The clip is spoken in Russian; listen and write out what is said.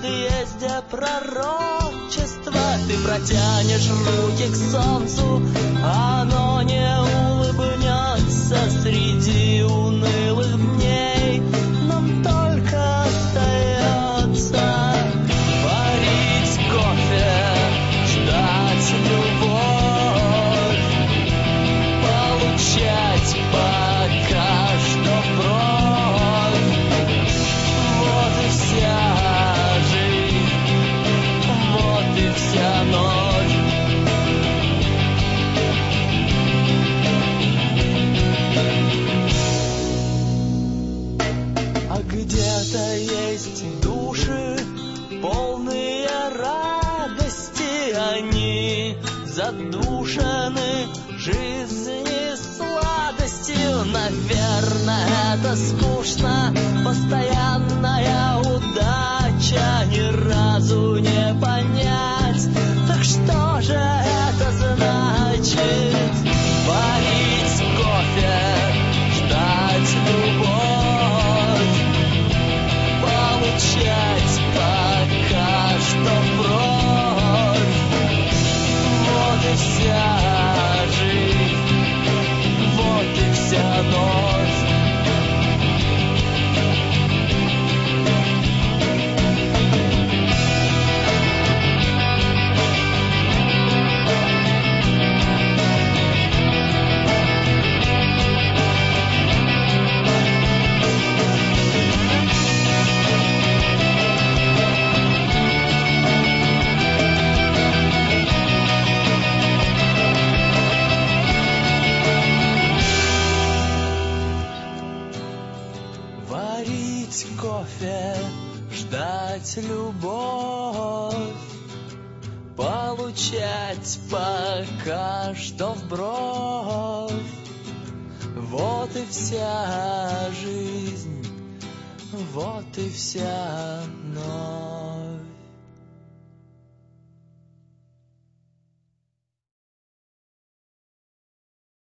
подъезде пророчество. Ты протянешь руки к солнцу, оно не улыбнется среди унылых дней. Нам только остается варить кофе, ждать любовь, получать пока что вброс. Вот и вся жизнь, вот и вся ночь. А где-то есть души, полные радости, они задушены жизни сладостью. Наверное, это скучно, постоянная удача, ни разу не понять. Так что же это значит? Варить кофе, ждать любовь, получать пока что вброс. Вот и вся жизнь, вот и вся ночь. Варить кофе, ждать любовь, получать пока что вброс. Вот и вся жизнь, вот и вся ночь.